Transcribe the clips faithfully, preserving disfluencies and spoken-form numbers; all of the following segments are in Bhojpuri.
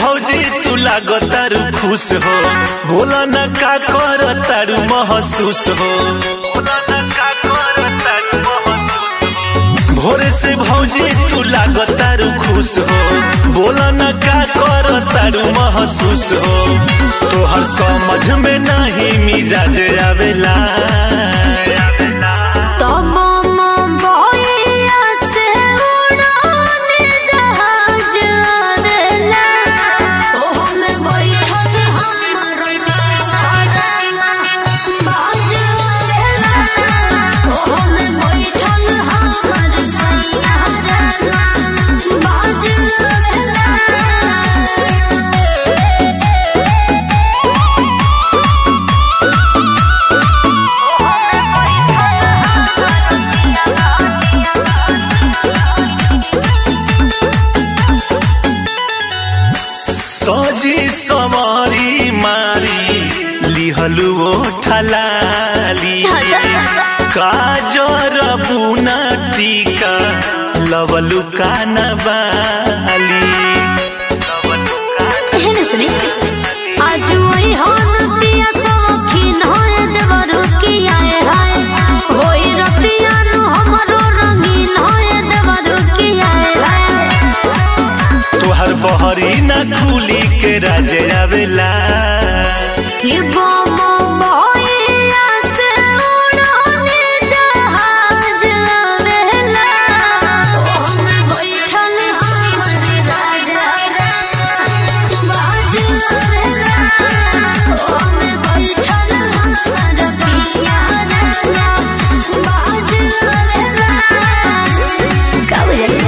भौजी तू लागो तारू खुश हो, बोला न का कर तारू महसूस हो, बोला न का कर तारू महसूस। भोरे से भौजी तू लागो तारू खुश हो, बोला न का कर तारू महसूस हो। तोहर समझ में नहीं मिजाज आवेला, सजी समारी मारी लिहलु ओठलाली, काजर बुना टीका लवलु कानबाली। आज वही होन पिया सौखीन होय देवरु किया है, होई रतिया नु हमरो रंगीन होय देवरु किया है। तोहर बहरी ना खुली के राजे आवेला, कि बम बहैया से उड़ाने जहाज आवेला। ओम बैठल हमर राजा बाज आवेला, ओम बैठल हमर पिया राजा बाज आवेला। का बुझाई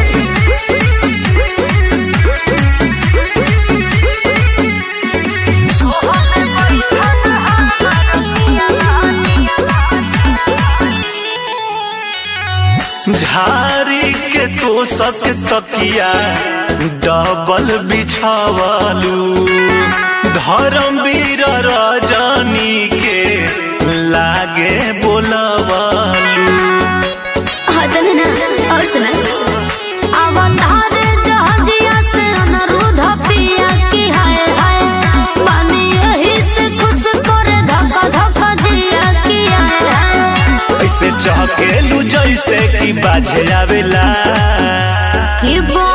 झारी के तो सक तकिया डबल बिछावलू, धर्मवीर रजनी के लागे बोलवलू। हाँ चल ना और सुना, अवतार जहाजिया से अनुरुद्ध पिया की हाय हाय, पानी यही से कुछ करे धक्का धक्का जिया की हाय हाय। ऐसे चहकेलू जैसे कि बाजे आवेला, कि